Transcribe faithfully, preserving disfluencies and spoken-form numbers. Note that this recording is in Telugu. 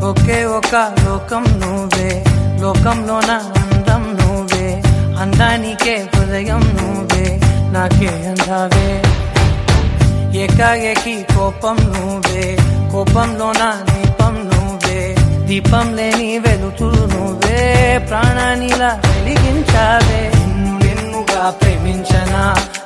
ఒకే ఒక లోకం నువ్వే, లోకంలోన అందం నువ్వే, అందానికే హృదయం నువ్వే, నాకే అందావే. ఏకాఏకి కోపం నువ్వే, కోపంలోన దీపం నువ్వే, దీపం లేని వెలుతురు నువ్వే, ప్రాణానిలా వెలిగించావే. నిన్ను నిన్నుగా ప్రేమించనా